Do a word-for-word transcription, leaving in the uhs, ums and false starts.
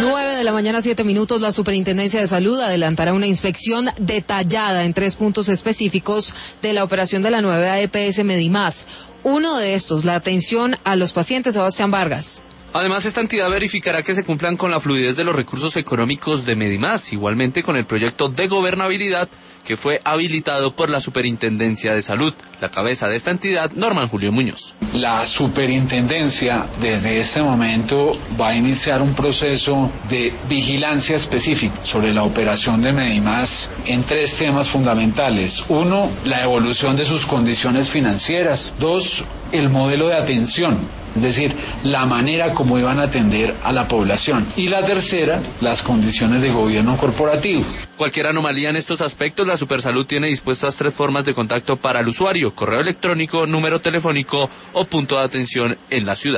nueve de la mañana, siete minutos, la Superintendencia de Salud adelantará una inspección detallada en tres puntos específicos de la operación de la nueva E P S Medimás. Uno de estos, la atención a los pacientes. Sebastián Vargas. Además, esta entidad verificará que se cumplan con la fluidez de los recursos económicos de Medimás, igualmente con el proyecto de gobernabilidad que fue habilitado por la Superintendencia de Salud. La cabeza de esta entidad, Norman Julio Muñoz. La Superintendencia desde este momento va a iniciar un proceso de vigilancia específico sobre la operación de Medimás en tres temas fundamentales. Uno, la evolución de sus condiciones financieras. Dos, el modelo de atención, es decir, la manera como iban a atender a la población. Y la tercera, las condiciones de gobierno corporativo. Cualquier anomalía en estos aspectos, la Supersalud tiene dispuestas tres formas de contacto para el usuario: correo electrónico, número telefónico o punto de atención en la ciudad.